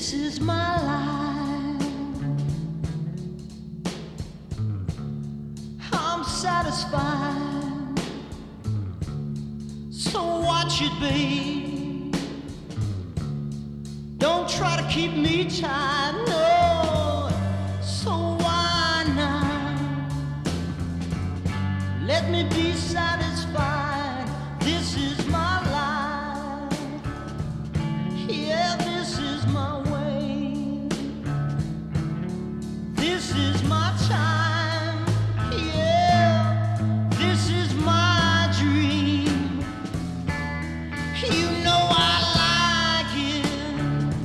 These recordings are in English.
This is my life. I'm satisfied. So watch it, babe. Don't try to keep me tied, no. So why not? Let me be satisfied. This is my life. Yeah, this is my way. This is my time. Yeah, this is my dream. You know I like it.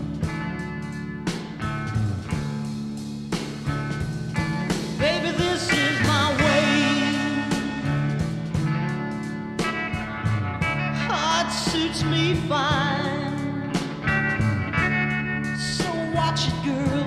Baby, this is my way. Heart suits me fine. So watch it, girl.